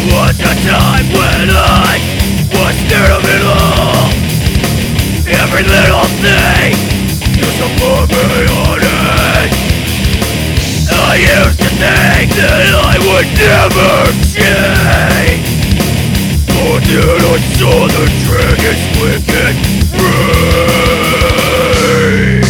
was a time when I was scared of it all. Every little thing used to put me on edge. I used to think that I would never change, but then I saw the dragon's wicked rage.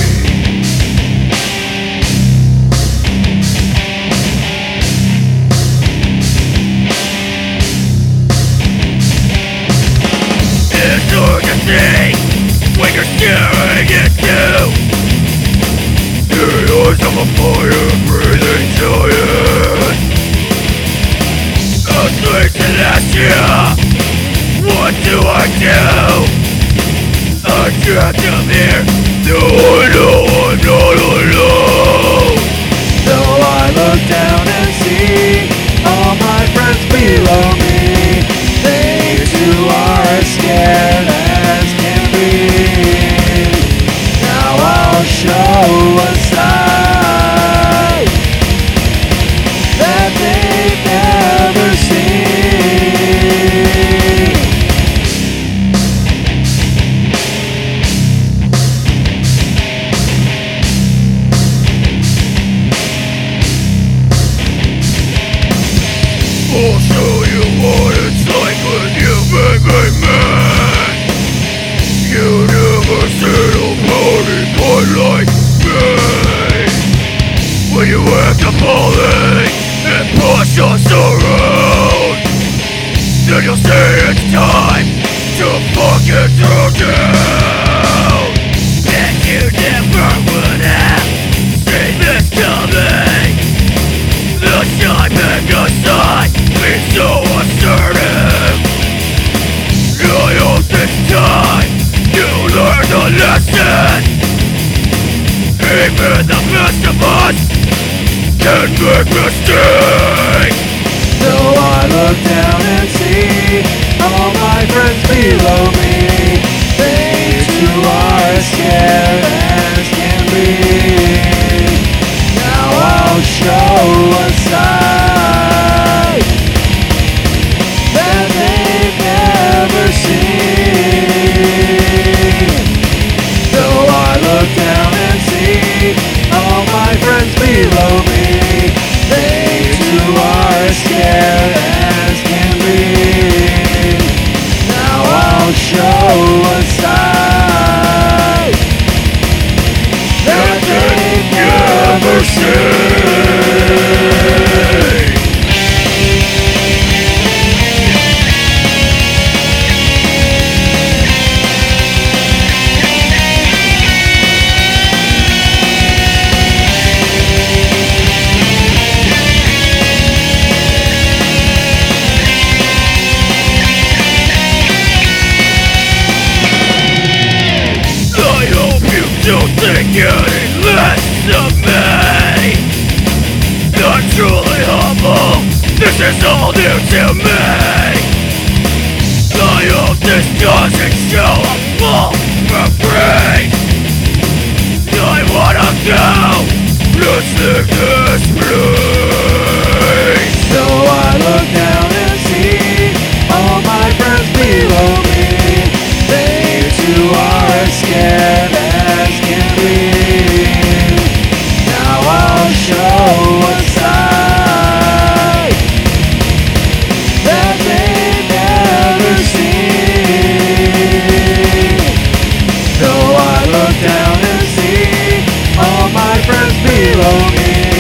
It's hard to see when you're staring into the eyes of a fire-breathing giant. A strange celestia, what do I do? I'm trapped up here, no I know I'm not alone. So I look down and see all my friends below me. They too are as scared as can be. Now I'll show a side that they've never seen. I'll show you what it's like when you make me mad. You never seen a party boy like me. When you act appalling and push us around, then you'll say it's time to fucking throw down. And you never would have seen this coming. The shining aside is so assertive. I hope this time you learn the lesson. Even the best of us can make mistakes. So I look down and see all my friends below me. They too are as scared as can be. Now I'll show a side that they've never seen. So I look down and see all my friends below me. They too are as scared as can be. Now I'll show a side that they've never seen. I hope you don't think any less of me. I'm truly humble, this is all new to me. I hope this doesn't show a fall for free. I wanna go, let's leave this place. So I look down and see all my friends below me. They too are as scared as can be. Now I'll show a side that they've never seen. So I look down and see all my friends below me.